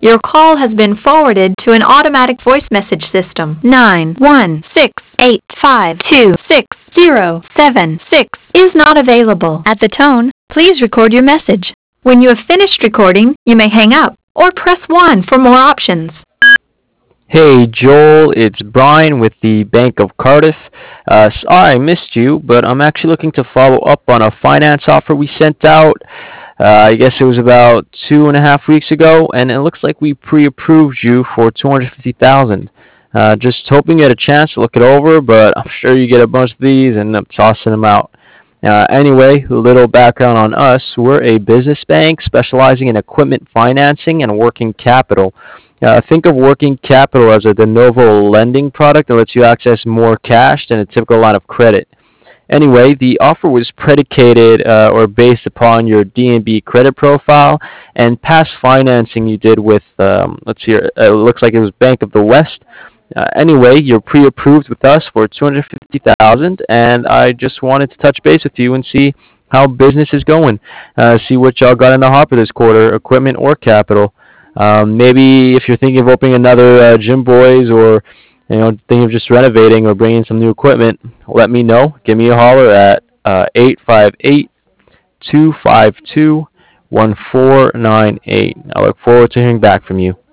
Your call has been forwarded to an automatic voice message system. 916852607 is not available. At the tone, please record your message. When you have finished recording, you may hang up or press 1 for more options. Hey Joel, it's Brian with the Bank of Cardiff. Sorry I missed you, but I'm actually looking to follow up on a finance offer we sent out. I guess it was about 2.5 weeks ago, and it looks like we pre-approved you for 250,000. Just hoping you had a chance to look it over, but I'm sure you get a bunch of these and end up tossing them out. Anyway, a little background on us. We're a business bank specializing in equipment financing and working capital. Think of working capital as a de novo lending product that lets you access more cash than a typical line of credit. Anyway, the offer was predicated or based upon your DNB credit profile and past financing you did with, let's see here, it looks like it was Bank of the West. Anyway, you're pre-approved with us for 250,000, and I just wanted to touch base with you and see how business is going. See what y'all got in the hopper this quarter, equipment or capital. Maybe if you're thinking of opening another Gym Boys, or thinking of just renovating or bringing some new equipment, let me know. Give me a holler at 858-252-1498. I look forward to hearing back from you.